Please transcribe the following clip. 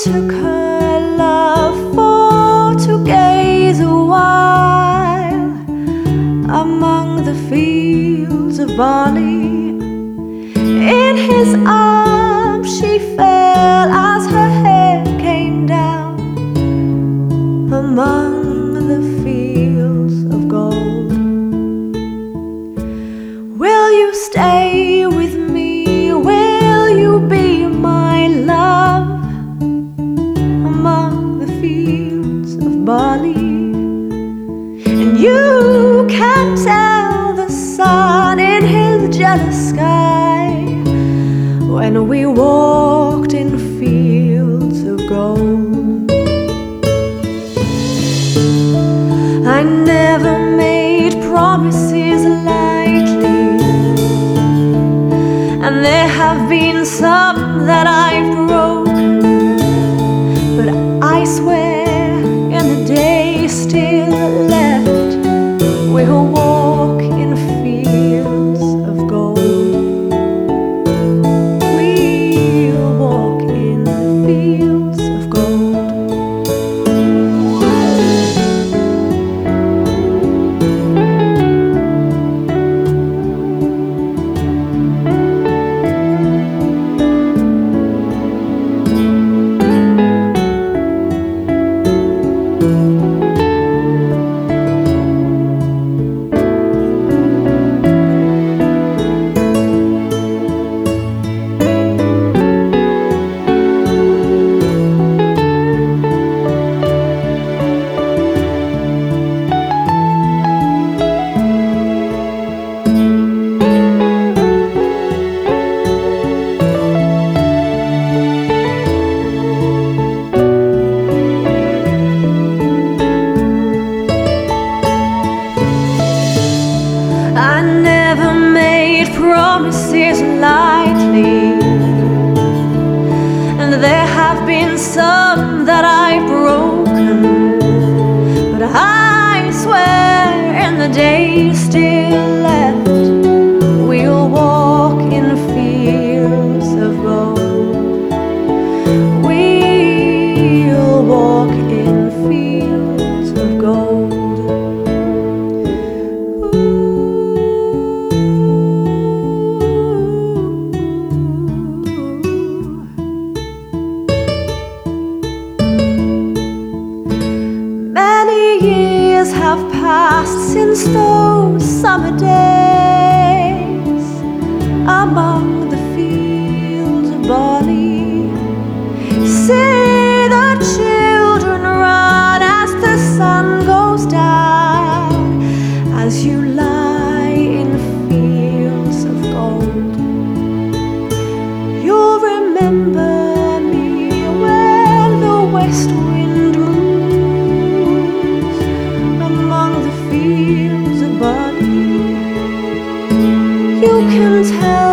took her love for to gaze a while among the fields of barley. In his arms she fell as her hair came down among the fields of gold. Will you stay with me? Will you be my love among the fields of barley? And you can tell the sun in his jealous sky when we walked in fields of gold. I never made promises lightly, and there have been some that I've broken, but I swear in the day still left we'll walk in fields of gold. We'll walk in fields of gold. I never made promises lightly, and there have been some that I've broken, but I swear in the day still left we'll walk in fields of gold. We'll walk in fields of gold. Many years have passed since those summer days among the fields of barley. See the children run as the sun goes down, as you lie in fields of gold. You'll remember me when the west wind moves among the fields of barley. You can tell